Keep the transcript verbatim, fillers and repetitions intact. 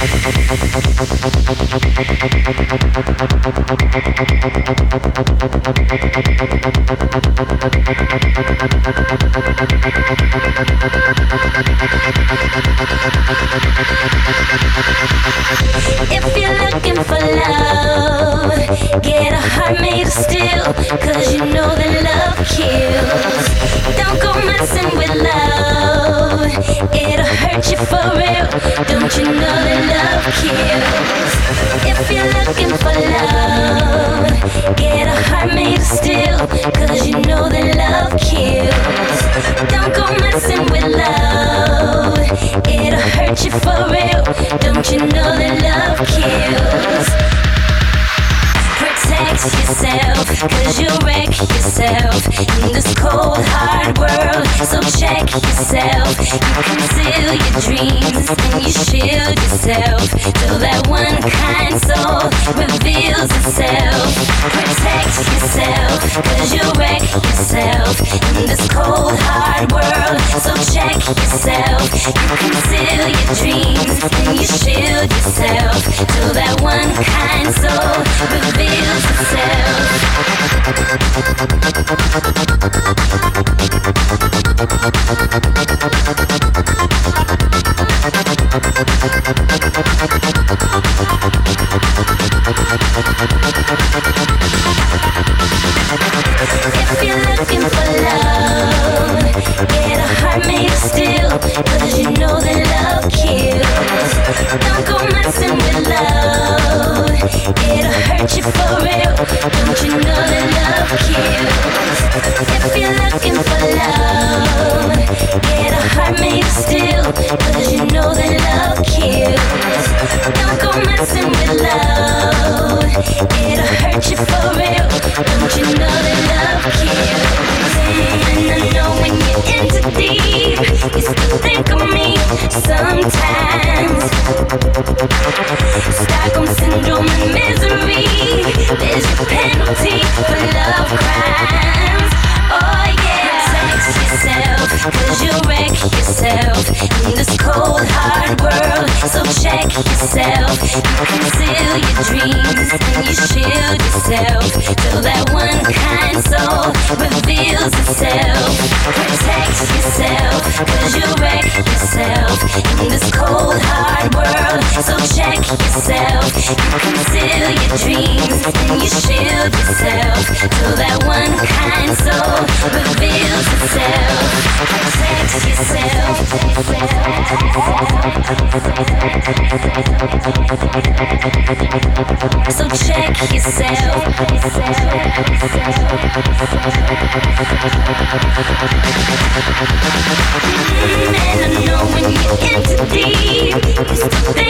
If you're looking for love, get a heart made of steel, cause you know that love kills. Don't go messing with love, it'll hurt you for real. Don't you know that love kills? If you're looking for love, get a heart made of steel, cause you know that love kills. Don't go messing with love, it'll hurt you for real. Don't you know that love kills? Protect yourself, cause you'll wreck yourself in this cold, hard world. So check yourself, you conceal your dreams and you shield yourself till that one kind soul reveals itself. Protect yourself, cause you'll wreck yourself in this cold, hard world. So check yourself, you conceal your dreams and you shield yourself till that one kind soul reveals itself. If you're looking for love, get a heart made of steel, cause you know that love kills. Don't go messing with love, it'll hurt you for real. Don't you know that love kills? If you're looking for love, get a heart made of steel, cause you know that love kills. Don't go messing with love, it'll hurt you for real. Don't you know that love kills? And I know when you're in too deep, you still think of me sometimes. Stockholm syndrome and misery, there's your penalty for love crimes. Oh yeah, protect yourself, cause you'll wreck yourself in this cold, hard world. So check yourself, you conceal your dreams and you shield yourself till that one kind soul reveals itself. Protect yourself, cause you'll wreck yourself in this cold, hard world. So check yourself, you conceal your dreams and you shield yourself till that one kind soul reveals itself. Protect yourself. So check yourself. Mm, and I know when you're in too deep, you still